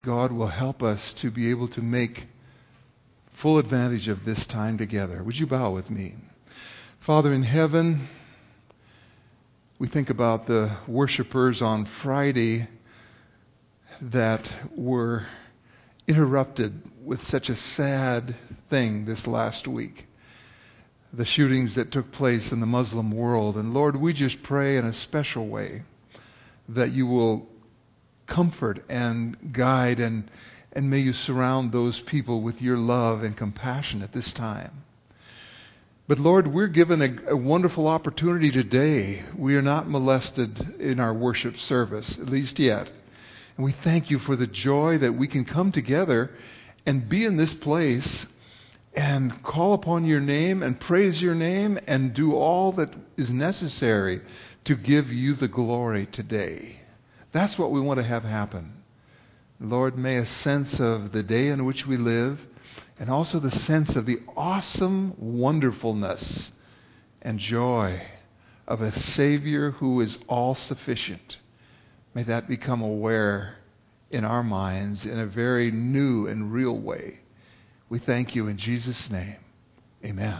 God will help us to be able to make full advantage of this time together. Would you bow with me? Father in heaven, we think about the worshipers on Friday that were interrupted with such a sad thing this last week. The shootings that took place in the Muslim world. And Lord, we just pray in a special way that you will comfort and guide and may you surround those people with your love and compassion at this time. But Lord, we're given a wonderful opportunity today. We are not molested in our worship service, at least yet. And we thank you for the joy that we can come together and be in this place and call upon your name and praise your name and do all that is necessary to give you the glory today. That's what we want to have happen. Lord, may a sense of the day in which we live and also the sense of the awesome wonderfulness and joy of a Savior who is all-sufficient, may that become aware in our minds in a very new and real way. We thank you in Jesus' name. Amen.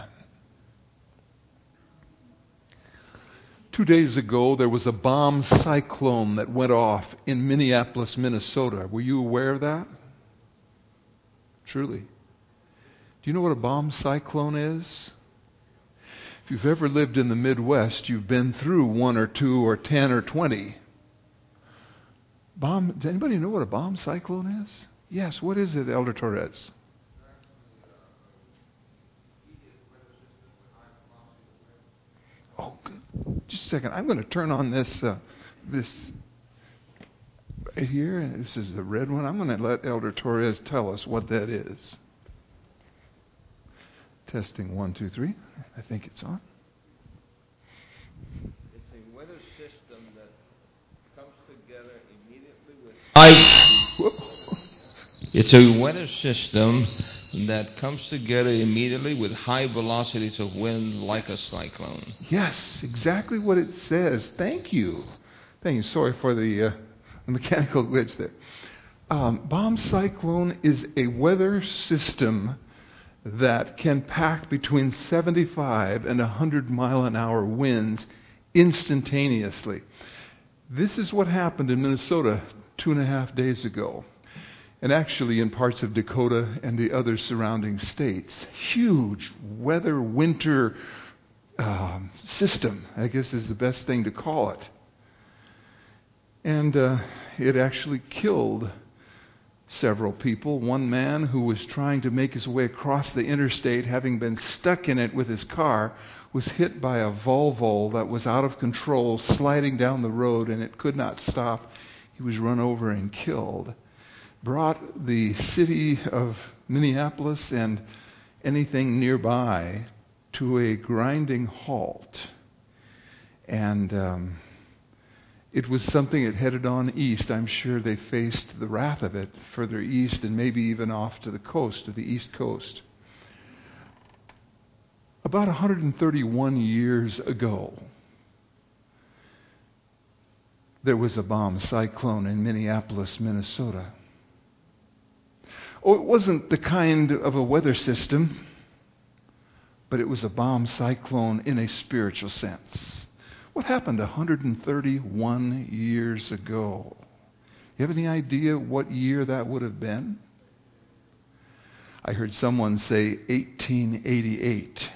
2 days ago, there was a bomb cyclone that went off in Minneapolis, Minnesota. Were you aware of that? Truly. Do you know what a bomb cyclone is? If you've ever lived in the Midwest, you've been through 1 or 2 or 10 or 20. Does anybody know what a bomb cyclone is? Yes, what is it, Elder Torres? Oh, good. Just a second. I'm going to turn on this right here. This is the red one. I'm going to let Elder Torres tell us what that is. Testing 1, 2, 3. I think it's on. It's a weather system that comes together immediately with It's a weather system that comes together immediately with high velocities of wind like a cyclone. Yes, exactly what it says. Thank you. Thank you. Sorry for the mechanical glitch there. Bomb cyclone is a weather system that can pack between 75 and 100 mile an hour winds instantaneously. This is what happened in Minnesota 2.5 days ago. And actually in parts of Dakota and the other surrounding states. Huge weather winter system, I guess is the best thing to call it. And it actually killed several people. One man who was trying to make his way across the interstate, having been stuck in it with his car, was hit by a Volvo that was out of control, sliding down the road, and it could not stop. He was run over and killed. Brought the city of Minneapolis and anything nearby to a grinding halt. And it was something that headed on east. I'm sure they faced the wrath of it further east and maybe even off to the coast, to the east coast. About 131 years ago, there was a bomb cyclone in Minneapolis, Minnesota. Oh, it wasn't the kind of a weather system, but it was a bomb cyclone in a spiritual sense. What happened 131 years ago? You have any idea what year that would have been? I heard someone say 1888.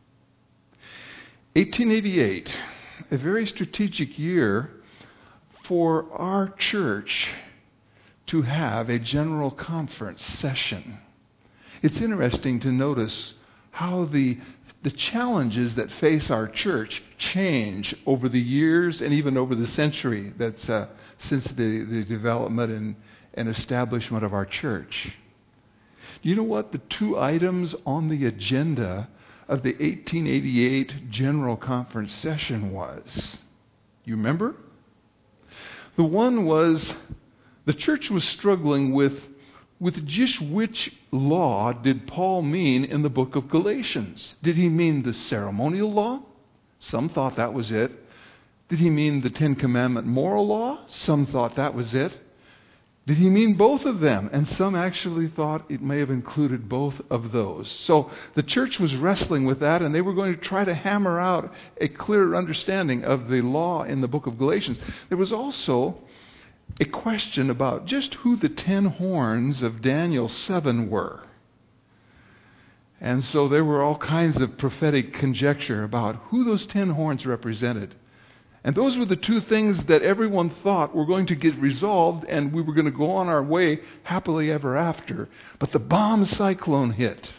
1888, a very strategic year for our church to have a general conference session. It's interesting to notice how the challenges that face our church change over the years and even over the century that's since the development and establishment of our church. You know what the 2 items on the agenda of the 1888 General Conference session was? You remember? The one was the church was struggling with just which law did Paul mean in the book of Galatians. Did he mean the ceremonial law? Some thought that was it. Did he mean the 10 Commandment moral law? Some thought that was it. Did he mean both of them? And some actually thought it may have included both of those. So the church was wrestling with that, and they were going to try to hammer out a clearer understanding of the law in the book of Galatians. There was also a question about just who the 10 horns of Daniel 7 were. And so there were all kinds of prophetic conjecture about who those 10 horns represented. And those were the two things that everyone thought were going to get resolved, and we were going to go on our way happily ever after. But the bomb cyclone hit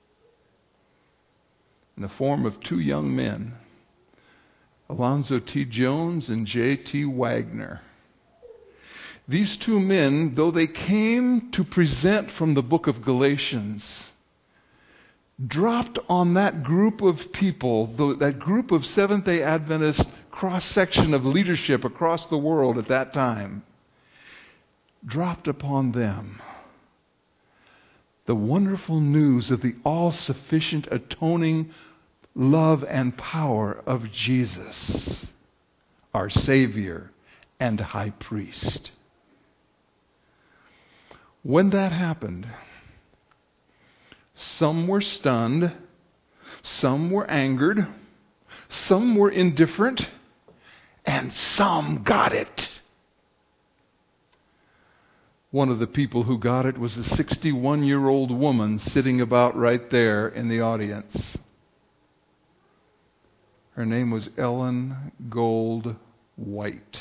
in the form of 2 young men, Alonzo T. Jones and J.T. Wagner. These 2 men, though they came to present from the book of Galatians, dropped on that group of people, that group of Seventh-day Adventist cross-section of leadership across the world at that time, dropped upon them the wonderful news of the all-sufficient atoning love and power of Jesus, our Savior and High Priest. When that happened, some were stunned, some were angered, some were indifferent, and some got it. One of the people who got it was a 61-year-old woman sitting about right there in the audience. Her name was Ellen Gold White.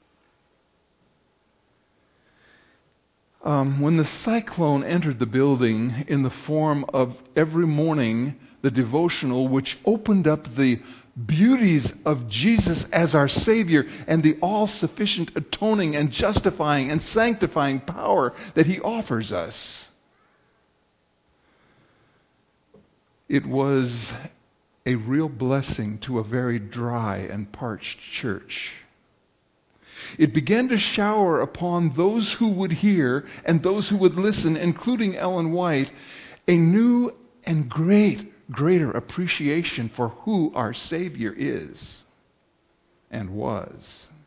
When the cyclone entered the building in the form of every morning the devotional, which opened up the beauties of Jesus as our Savior and the all-sufficient atoning and justifying and sanctifying power that He offers us, it was a real blessing to a very dry and parched church. It began to shower upon those who would hear and those who would listen, including Ellen White, a new and greater appreciation for who our Savior is and was.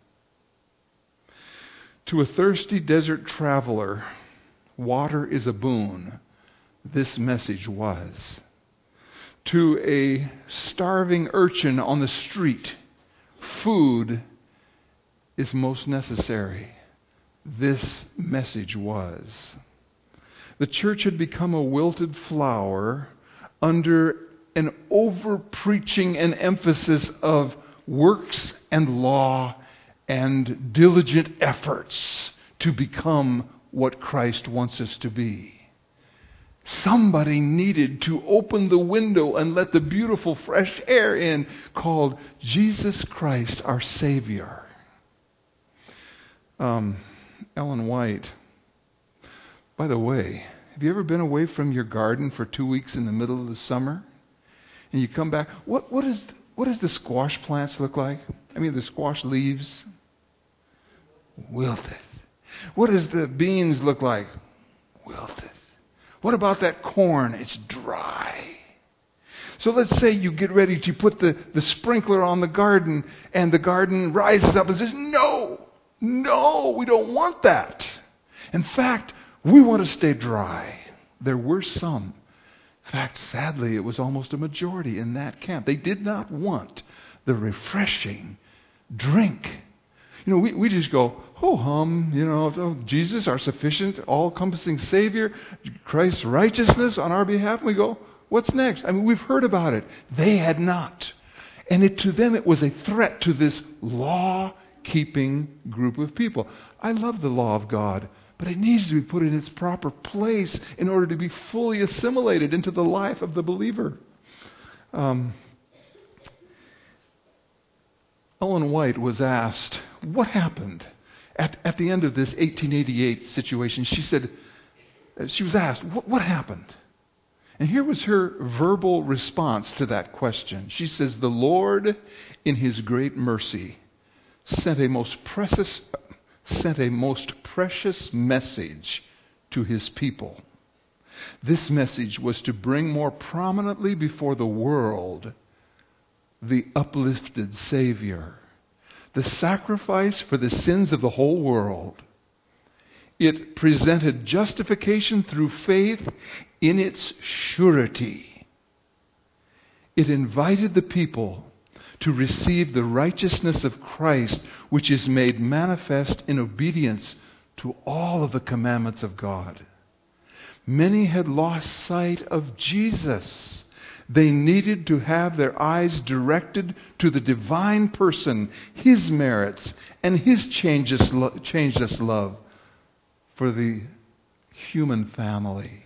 To a thirsty desert traveler, water is a boon. This message was. To a starving urchin on the street, food is most necessary. This message was. The church had become a wilted flower under an over-preaching and emphasis of works and law and diligent efforts to become what Christ wants us to be. Somebody needed to open the window and let the beautiful fresh air in, called Jesus Christ, our Savior. Ellen White, by the way, have you ever been away from your garden for 2 weeks in the middle of the summer? And you come back, what does the squash plants look like? I mean, the squash leaves? Wilted. What does the beans look like? Wilted. What about that corn? It's dry. So let's say you get ready to put the sprinkler on the garden, and the garden rises up and says, No, we don't want that. In fact, we want to stay dry. There were some. In fact, sadly, it was almost a majority in that camp. They did not want the refreshing drink. We just go, ho-hum, Jesus, our sufficient, all-encompassing Savior, Christ's righteousness on our behalf. And we go, what's next? I mean, we've heard about it. They had not. And to them, it was a threat to this law-keeping group of people. I love the law of God, but it needs to be put in its proper place in order to be fully assimilated into the life of the believer. Ellen White was asked, what happened at the end of this 1888 situation? She was asked, what happened? And here was her verbal response to that question. She says, the Lord, in His great mercy, sent a most precious message to His people. This message was to bring more prominently before the world the uplifted Savior, the sacrifice for the sins of the whole world. It presented justification through faith in its surety. It invited the people to receive the righteousness of Christ, which is made manifest in obedience to all of the commandments of God. Many had lost sight of Jesus. They needed to have their eyes directed to the divine person, His merits, and His changeless love for the human family.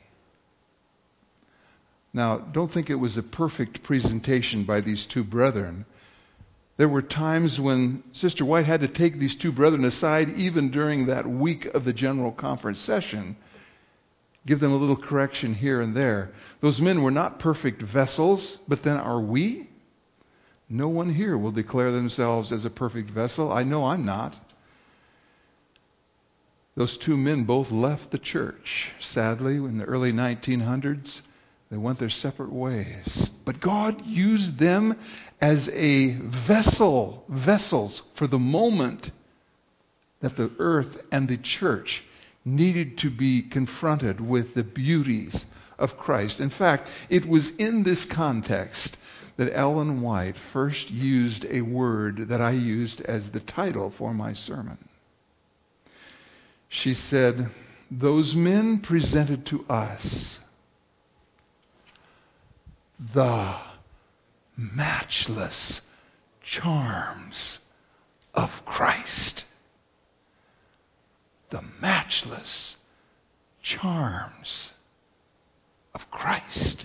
Now, don't think it was a perfect presentation by these two brethren. There were times when Sister White had to take these two brethren aside, even during that week of the General Conference session, give them a little correction here and there. Those men were not perfect vessels, but then are we? No one here will declare themselves as a perfect vessel. I know I'm not. Those two men both left the church. Sadly, in the early 1900s, they went their separate ways. But God used them as a vessels for the moment that the earth and the church needed to be confronted with the beauties of Christ. In fact, it was in this context that Ellen White first used a word that I used as the title for my sermon. She said, "Those men presented to us the matchless charms of Christ." The matchless charms of Christ.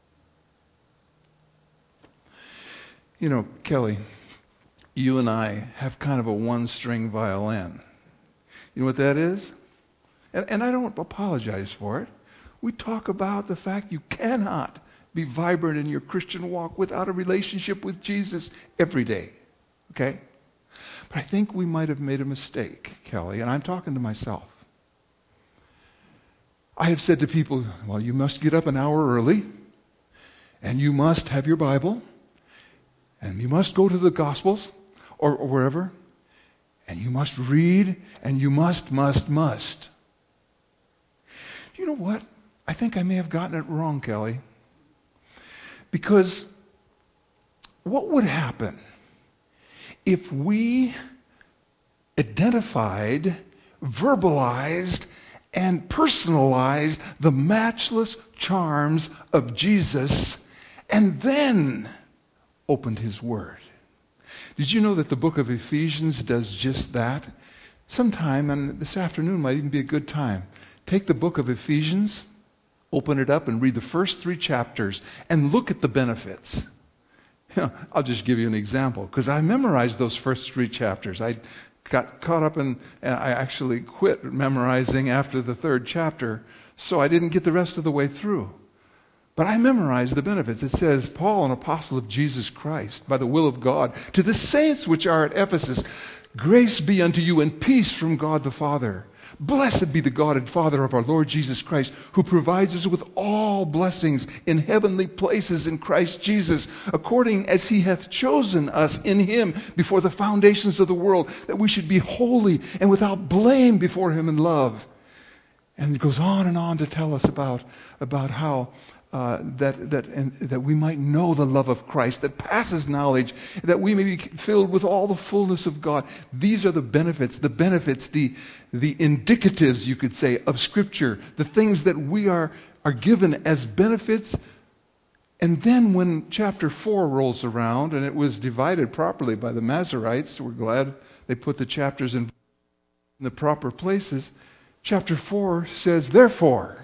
You know, Kelly, you and I have kind of a one-string violin. You know what that is? And I don't apologize for it. We talk about the fact you cannot be vibrant in your Christian walk without a relationship with Jesus every day. Okay? But I think we might have made a mistake, Kelly, and I'm talking to myself. I have said to people, well, you must get up an hour early, and you must have your Bible, and you must go to the Gospels, or wherever, and you must read, and you must. You know what? I think I may have gotten it wrong, Kelly. Because what would happen if we identified, verbalized, and personalized the matchless charms of Jesus and then opened His Word? Did you know that the book of Ephesians does just that? Sometime, and this afternoon might even be a good time, take the book of Ephesians, open it up and read the first 3 chapters and look at the benefits. You know, I'll just give you an example, because I memorized those first 3 chapters. I got caught up and I actually quit memorizing after the 3rd chapter, so I didn't get the rest of the way through. But I memorized the benefits. It says, Paul, an apostle of Jesus Christ, by the will of God, to the saints which are at Ephesus, grace be unto you and peace from God the Father. Blessed be the God and Father of our Lord Jesus Christ, who provides us with all blessings in heavenly places in Christ Jesus, according as He hath chosen us in Him before the foundations of the world, that we should be holy and without blame before Him in love. And it goes on and on to tell us about how that we might know the love of Christ that passes knowledge, that we may be filled with all the fullness of God. These are the benefits, the indicatives, you could say, of Scripture, the things that we are given as benefits. And then when chapter 4 rolls around, and it was divided properly by the Masoretes, we're glad they put the chapters in the proper places. Chapter 4 says, therefore,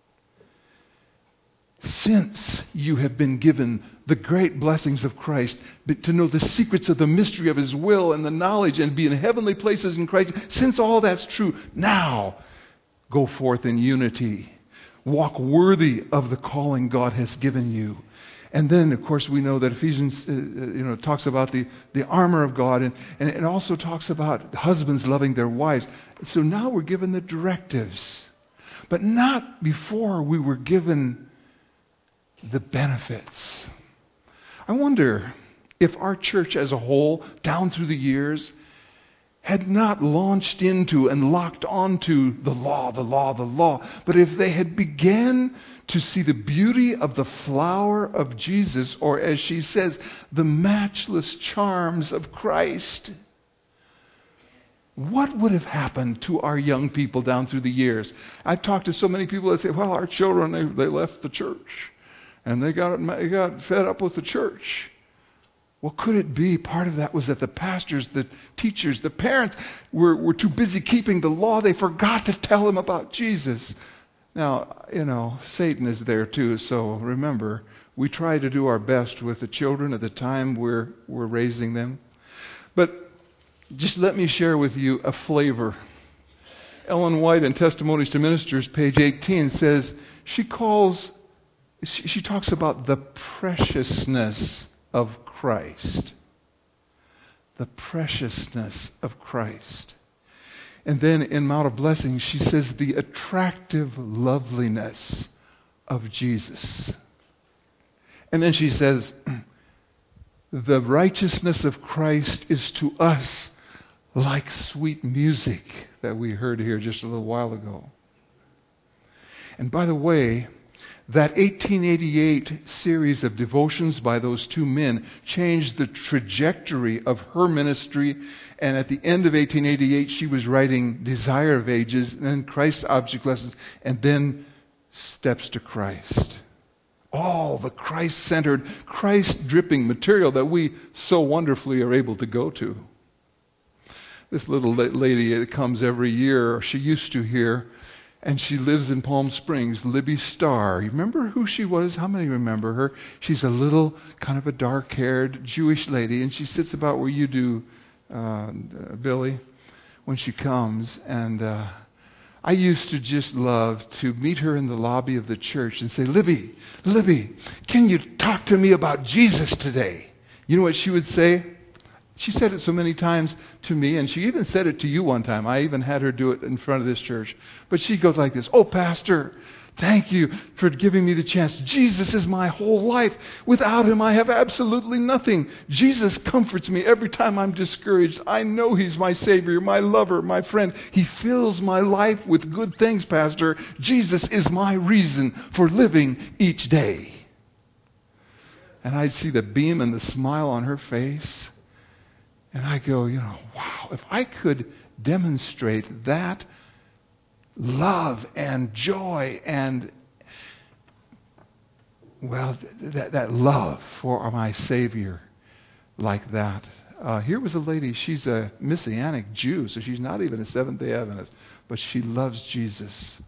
since you have been given the great blessings of Christ, to know the secrets of the mystery of His will and the knowledge and be in heavenly places in Christ, since all that's true, now go forth in unity. Walk worthy of the calling God has given you. And then, of course, we know that Ephesians talks about the armor of God, and it also talks about husbands loving their wives. So now we're given the directives, but not before we were given the benefits. I wonder if our church as a whole, down through the years, had not launched into and locked onto the law, but if they had began to see the beauty of the flower of Jesus, or as she says, the matchless charms of Christ, what would have happened to our young people down through the years? I've talked to so many people that say, well, our children, they left the church, and they got fed up with the church. Well, could it be part of that was that the pastors, the teachers, the parents were too busy keeping the law, they forgot to tell them about Jesus? Now, Satan is there too, so remember, we try to do our best with the children at the time we're raising them. But just let me share with you a flavor. Ellen White in Testimonies to Ministers, page 18, says, she talks about the preciousness of Christ. The preciousness of Christ. And then in Mount of Blessings, she says the attractive loveliness of Jesus. And then she says, the righteousness of Christ is to us like sweet music that we heard here just a little while ago. And by the way, that 1888 series of devotions by those two men changed the trajectory of her ministry. And at the end of 1888, she was writing Desire of Ages, and then Christ's Object Lessons, and then Steps to Christ. All the Christ-centered, Christ-dripping material that we so wonderfully are able to go to. This little lady that comes every year, or she used to here, and she lives in Palm Springs, Libby Starr. You remember who she was? How many remember her? She's a little, kind of a dark-haired Jewish lady, and she sits about where you do, Billy, when she comes. And I used to just love to meet her in the lobby of the church and say, Libby, can you talk to me about Jesus today? You know what she would say? She said it so many times to me, and she even said it to you one time. I even had her do it in front of this church. But she goes like this, oh, Pastor, thank you for giving me the chance. Jesus is my whole life. Without him, I have absolutely nothing. Jesus comforts me every time I'm discouraged. I know he's my Savior, my lover, my friend. He fills my life with good things, Pastor. Jesus is my reason for living each day. And I'd see the beam and the smile on her face. And I go, wow, if I could demonstrate that love and joy and, that love for my Savior like that. Here was a lady, she's a Messianic Jew, so she's not even a Seventh-day Adventist, but she loves Jesus.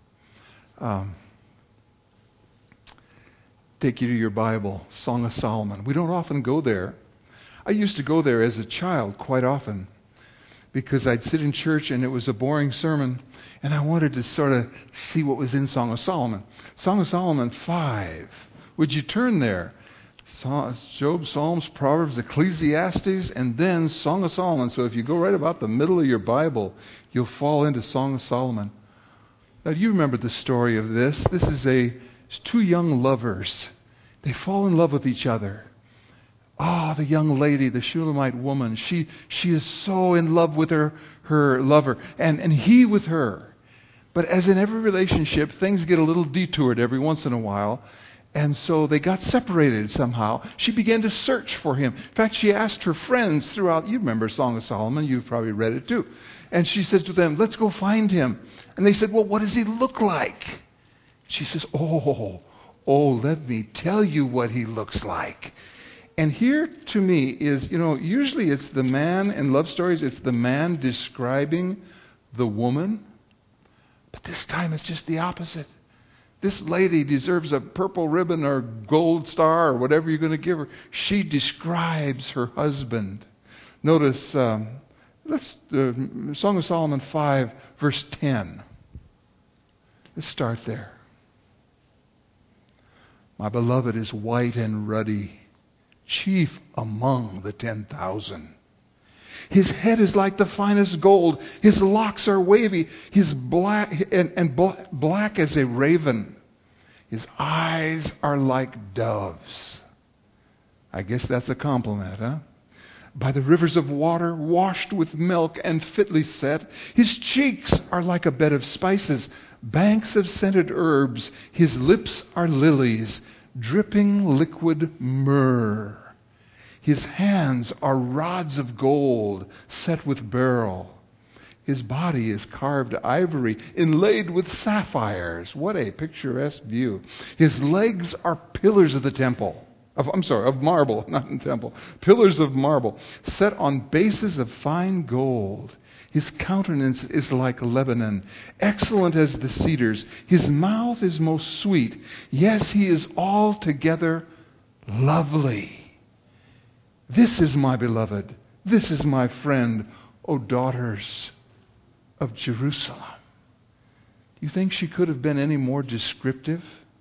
Take you to your Bible, Song of Solomon. We don't often go there. I used to go there as a child quite often because I'd sit in church and it was a boring sermon and I wanted to sort of see what was in Song of Solomon. Song of Solomon 5. Would you turn there? Job, Psalms, Proverbs, Ecclesiastes, and then Song of Solomon. So if you go right about the middle of your Bible, you'll fall into Song of Solomon. Now you remember the story of this. This is it's two young lovers. They fall in love with each other. The young lady, the Shulamite woman, she is so in love with her lover, and he with her. But as in every relationship, things get a little detoured every once in a while, and so they got separated somehow. She began to search for him. In fact, she asked her friends throughout, you remember Song of Solomon, you've probably read it too. And she says to them, let's go find him. And they said, well, what does he look like? She says, oh, let me tell you what he looks like. And here, to me, is, usually it's the man in love stories, it's the man describing the woman. But this time it's just the opposite. This lady deserves a purple ribbon or gold star or whatever you're going to give her. She describes her husband. Notice, Song of Solomon 5, verse 10. Let's start there. My beloved is white and ruddy, chief among the 10,000. His head is like the finest gold. His locks are wavy. His black as a raven. His eyes are like doves. I guess that's a compliment, huh? by the rivers of water, washed with milk and fitly set. His cheeks are like a bed of spices, banks of scented herbs. His lips are lilies, dripping liquid myrrh. His hands are rods of gold set with beryl. His body is carved ivory, inlaid with sapphires. What a picturesque view. His legs are pillars of the temple. Of marble, not in temple. Pillars of marble, set on bases of fine gold. His countenance is like Lebanon, excellent as the cedars. His mouth is most sweet. Yes, he is altogether lovely. This is my beloved. This is my friend, O daughters of Jerusalem. Do you think she could have been any more descriptive?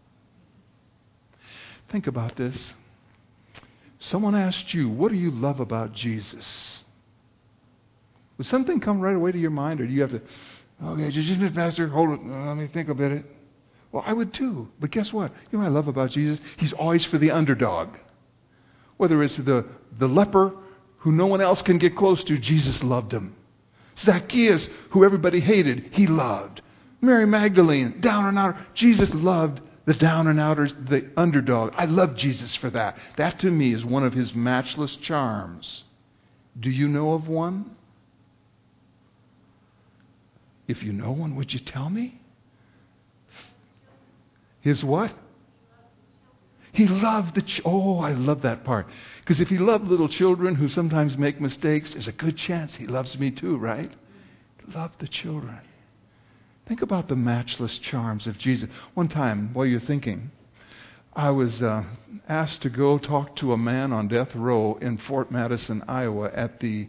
Think about this. Someone asked you, what do you love about Jesus? Would something come right away to your mind, or do you have to, okay, just a minute, Pastor, hold it, let me think about it. Well, I would too, but guess what? You know what I love about Jesus? He's always for the underdog. Whether it's the leper who no one else can get close to, Jesus loved him. Zacchaeus, who everybody hated, he loved. Mary Magdalene, down and out, Jesus loved the down and outers, the underdog. I love Jesus for that. That to me is one of his matchless charms. Do you know of one? If you know one, would you tell me? His what? He loved I love that part. Because if he loved little children who sometimes make mistakes, there's a good chance he loves me too, right? He loved the children. Think about the matchless charms of Jesus. One time, while you're thinking, I was asked to go talk to a man on death row in Fort Madison, Iowa, at the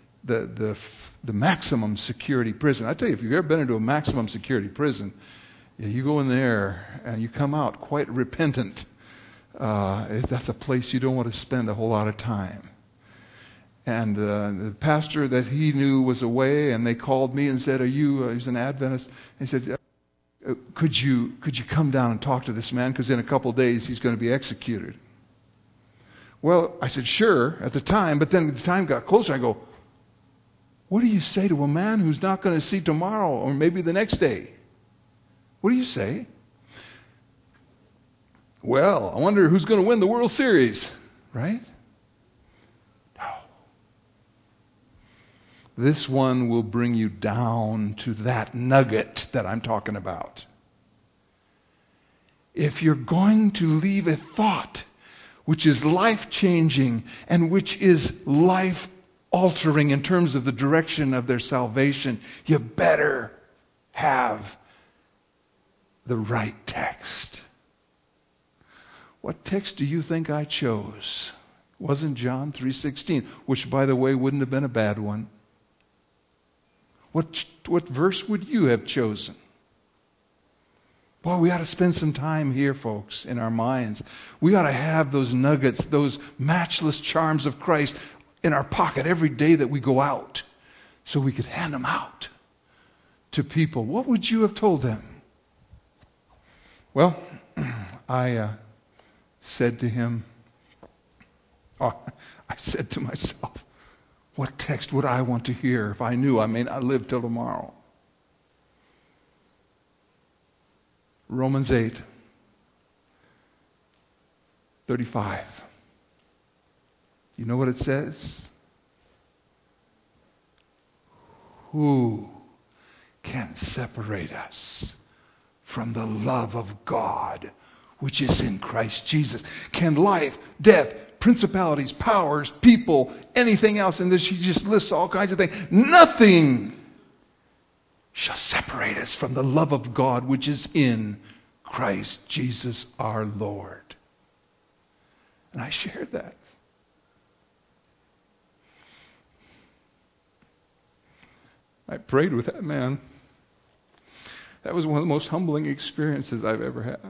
maximum security prison. I tell you, if you've ever been into a maximum security prison, you go in there and you come out quite repentant. That's a place you don't want to spend a whole lot of time. And the pastor that he knew was away, and they called me and said, he's an Adventist. And he said, could you come down and talk to this man? Because in a couple of days he's going to be executed. Well, I said, sure, at the time. But then the time got closer. I go, what do you say to a man who's not going to see tomorrow or maybe the next day? What do you say? Well, I wonder who's going to win the World Series, right? This one will bring you down to that nugget that I'm talking about. If you're going to leave a thought which is life-changing and which is life-altering in terms of the direction of their salvation, you better have the right text. What text do you think I chose? It wasn't John 3:16, which, by the way, wouldn't have been a bad one. What verse would you have chosen? Boy, we ought to spend some time here, folks, in our minds. We ought to have those nuggets, those matchless charms of Christ in our pocket every day that we go out, so we could hand them out to people. What would you have told them? Well, I said to myself, what text would I want to hear if I knew I may not live till tomorrow? Romans 8:35. You know what it says? Who can separate us from the love of God which is in Christ Jesus? Can life, death, principalities, powers, people, anything else, and she just lists all kinds of things. Nothing shall separate us from the love of God which is in Christ Jesus our Lord. And I shared that. I prayed with that man. That was one of the most humbling experiences I've ever had.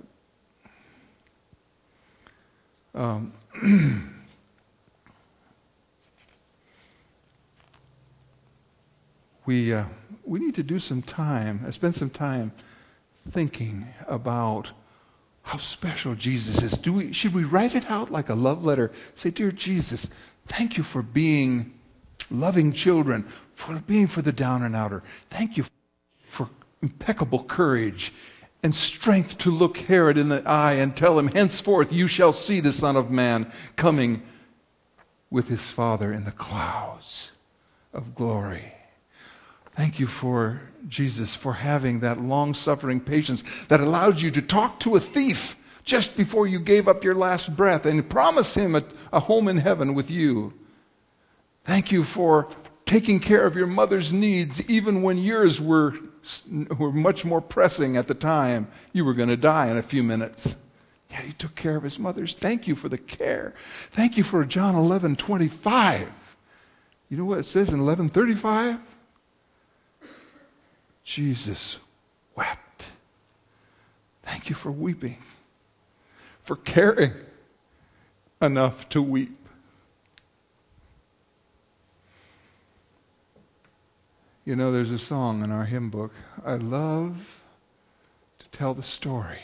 We need to do some time, spend some time thinking about how special Jesus is. Should we write it out like a love letter? Say, dear Jesus, Thank you for being loving children, for the down and outer. Thank you for impeccable courage and strength to look Herod in the eye and tell him, henceforth you shall see the Son of Man coming with his Father in the clouds of glory. Thank you for Jesus, for having that long-suffering patience that allowed you to talk to a thief just before you gave up your last breath and promise him a home in heaven with you. Thank you for taking care of your mother's needs even when yours were much more pressing at the time. You were going to die in a few minutes. Yet he took care of his mother's. Thank you for the care. Thank you for John 11:25. You know what it says in 11:35? Jesus wept. Thank you for weeping, for caring enough to weep. You know, there's a song in our hymn book. I love to tell the story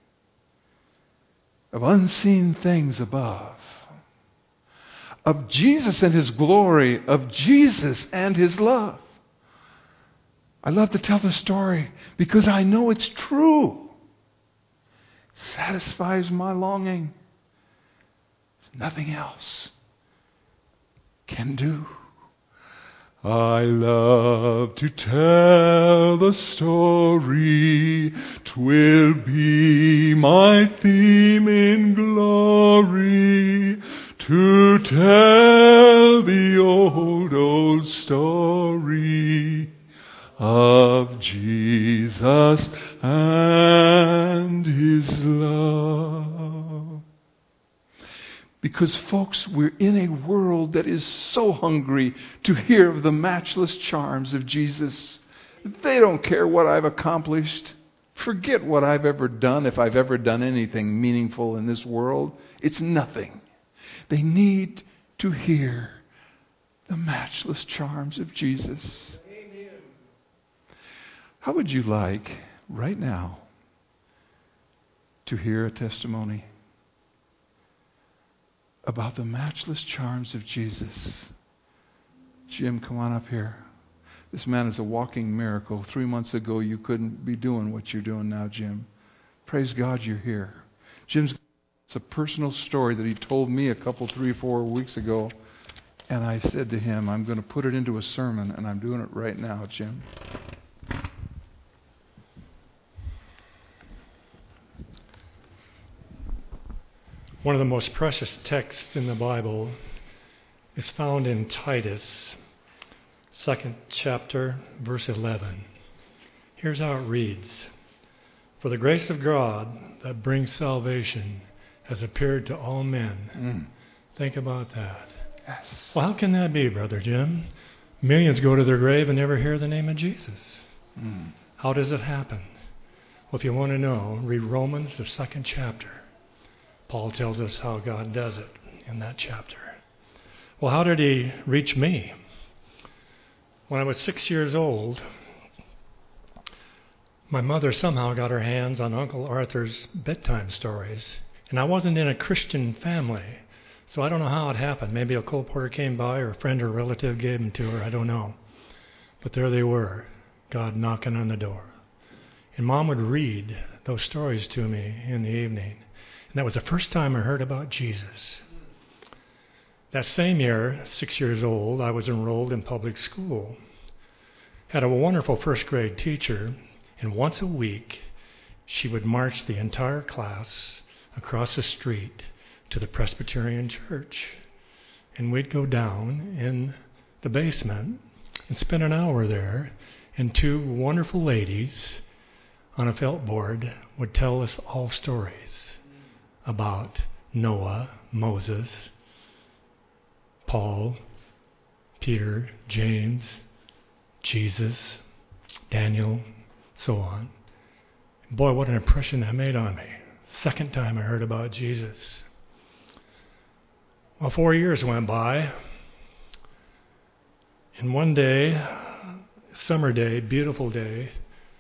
of unseen things above, of Jesus and his glory, of Jesus and his love. I love to tell the story because I know it's true. It satisfies my longing. Nothing else can do. I love to tell the story, 'twill be my theme in glory, to tell the old story of Jesus and his love. Because, folks, we're in a world that is so hungry to hear of the matchless charms of Jesus. They don't care what I've accomplished. Forget what I've ever done, if I've ever done anything meaningful in this world. It's nothing. They need to hear the matchless charms of Jesus. How would you like, right now, to hear a testimony about the matchless charms of Jesus? Jim, come on up here. This man is a walking miracle. 3 months ago, you couldn't be doing what you're doing now, Jim. Praise God you're here. It's a personal story that he told me a couple, 3, 4 weeks ago. And I said to him, I'm going to put it into a sermon, and I'm doing it right now, Jim. One of the most precious texts in the Bible is found in Titus, 2nd chapter, verse 11. Here's how it reads. For the grace of God that brings salvation has appeared to all men. Think about that. Yes. Well, how can that be, Brother Jim? Millions go to their grave and never hear the name of Jesus. How does it happen? Well, if you want to know, read Romans, the 2nd chapter. Paul tells us how God does it in that chapter. Well, how did he reach me? When I was 6 years old, my mother somehow got her hands on Uncle Arthur's bedtime stories. And I wasn't in a Christian family, so I don't know how it happened. Maybe a colporteur came by or a friend or relative gave them to her. I don't know. But there they were, God knocking on the door. And Mom would read those stories to me in the evening. And that was the first time I heard about Jesus. That same year, 6 years old, I was enrolled in public school. Had a wonderful first grade teacher, and once a week she would march the entire class across the street to the Presbyterian church. And we'd go down in the basement and spend an hour there, and 2 wonderful ladies on a felt board would tell us all stories about Noah, Moses, Paul, Peter, James, Jesus, Daniel, so on. Boy, what an impression that made on me. Second time I heard about Jesus. Well, 4 years went by, and one day, summer day, beautiful day,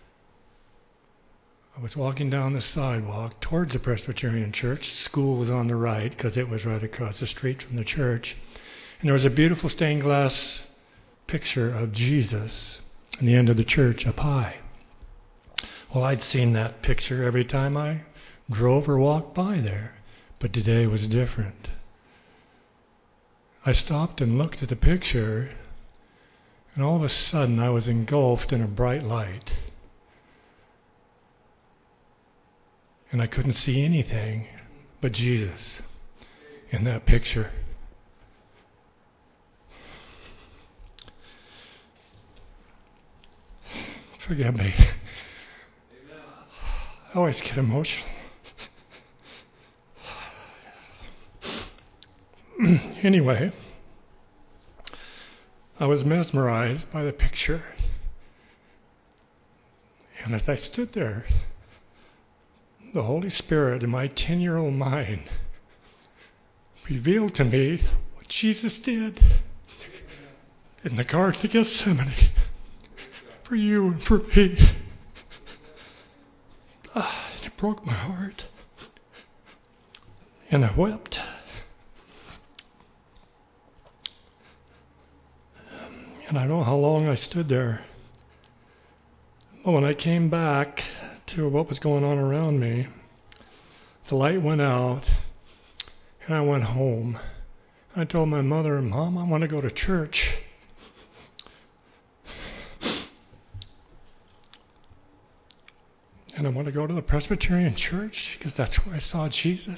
I was walking down the sidewalk towards the Presbyterian church. School was on the right because it was right across the street from the church. And there was a beautiful stained glass picture of Jesus in the end of the church up high. Well, I'd seen that picture every time I drove or walked by there, but today was different. I stopped and looked at the picture, and all of a sudden I was engulfed in a bright light. And I couldn't see anything but Jesus in that picture. Forgive me. I always get emotional. Anyway, I was mesmerized by the picture. And as I stood there, the Holy Spirit in my 10-year-old mind revealed to me what Jesus did in the Garden of Gethsemane for you and for me. It broke my heart. And I wept. And I don't know how long I stood there. But when I came back to what was going on around me, the light went out, and I went home. I told my mother, Mom, I want to go to church. And I want to go to the Presbyterian church because that's where I saw Jesus.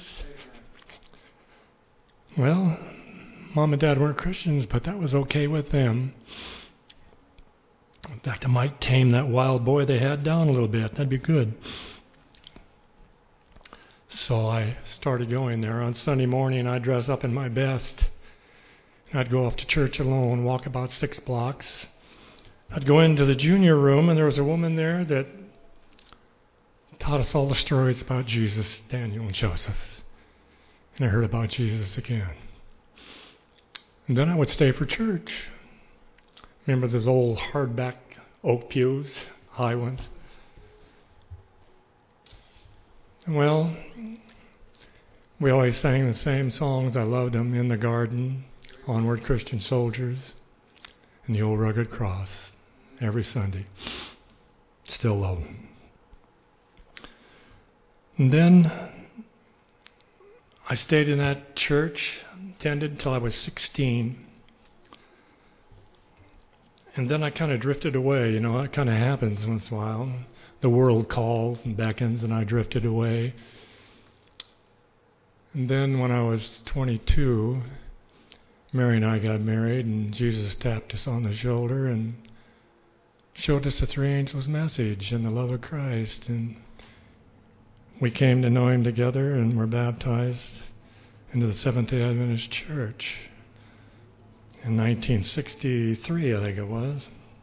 Well, Mom and Dad weren't Christians, but that was okay with them. In fact, I might tame that wild boy they had down a little bit. That'd be good. So I started going there. On Sunday morning, I'd dress up in my best. I'd go off to church alone, walk about 6 blocks. I'd go into the junior room, and there was a woman there that taught us all the stories about Jesus, Daniel and Joseph. And I heard about Jesus again. And then I would stay for church. Remember those old hardback oak pews, high ones? Well, we always sang the same songs. I loved them. In the Garden, Onward Christian Soldiers, and the Old Rugged Cross every Sunday. Still love them. And then I stayed in that church, attended until I was 16. And then I kind of drifted away. You know, it kind of happens once in a while. The world calls and beckons, and I drifted away. And then when I was 22, Mary and I got married, and Jesus tapped us on the shoulder and showed us the three angels' message and the love of Christ. And we came to know Him together and were baptized into the Seventh-day Adventist Church in 1963, I think it was.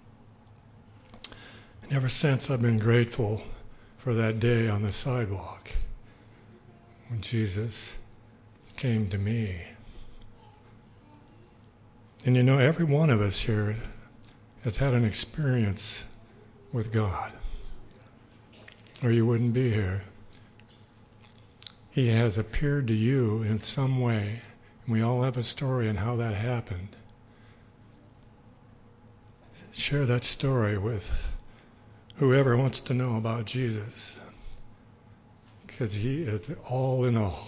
And ever since, I've been grateful for that day on the sidewalk when Jesus came to me. And you know, every one of us here has had an experience with God, or you wouldn't be here. He has appeared to you in some way. And we all have a story on how that happened. Share that story with whoever wants to know about Jesus, because He is all in all.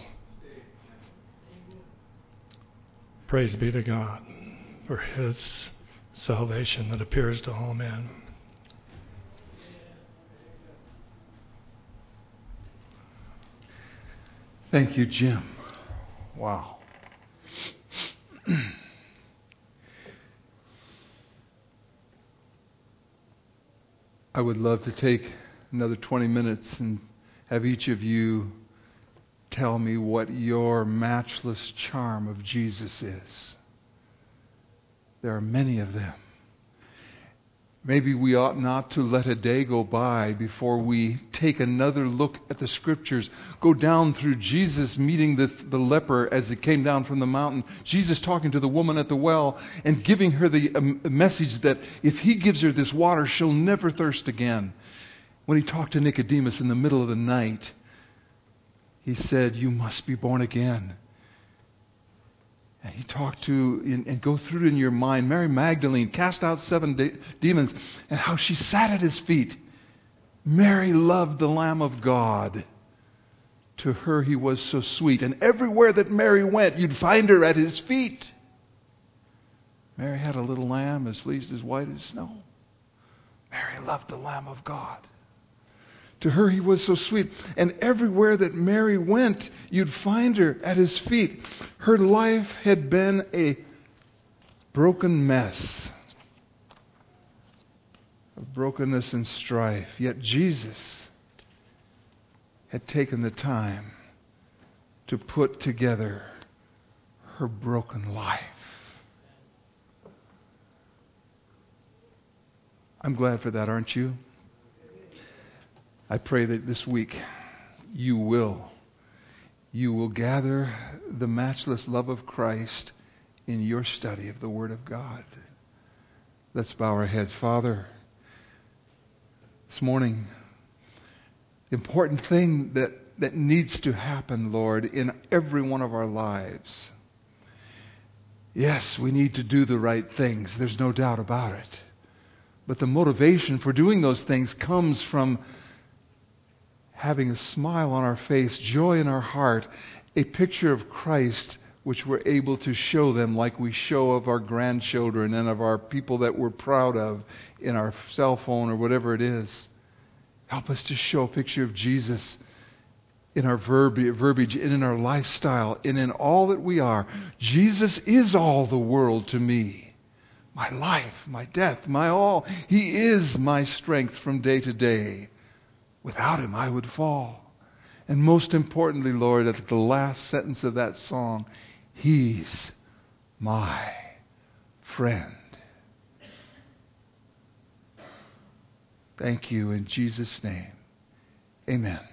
Praise be to God for His salvation that appears to all men. Thank you, Jim. Wow. I would love to take another 20 minutes and have each of you tell me what your matchless charm of Jesus is. There are many of them. Maybe we ought not to let a day go by before we take another look at the Scriptures. Go down through Jesus meeting the leper as he came down from the mountain. Jesus talking to the woman at the well and giving her the message that if He gives her this water, she'll never thirst again. When He talked to Nicodemus in the middle of the night, He said, "You must be born again." And he talked to, and go through it in your mind, Mary Magdalene cast out 7 demons, and how she sat at his feet. Mary loved the Lamb of God. To her he was so sweet. And everywhere that Mary went, you'd find her at his feet. Mary had a little lamb as fleeced as white as snow. Mary loved the Lamb of God. To her he was so sweet. And everywhere that Mary went, you'd find her at his feet. Her life had been a broken mess of brokenness and strife. Yet Jesus had taken the time to put together her broken life. I'm glad for that, aren't you? I pray that this week you will gather the matchless love of Christ in your study of the Word of God. Let's bow our heads. Father, this morning, the important thing that needs to happen, Lord, in every one of our lives. Yes, we need to do the right things. There's no doubt about it. But the motivation for doing those things comes from having a smile on our face, joy in our heart, a picture of Christ which we're able to show them like we show of our grandchildren and of our people that we're proud of in our cell phone or whatever it is. Help us to show a picture of Jesus in our verbiage and in our lifestyle and in all that we are. Jesus is all the world to me. My life, my death, my all. He is my strength from day to day. Without Him, I would fall. And most importantly, Lord, at the last sentence of that song, He's my friend. Thank you in Jesus' name. Amen.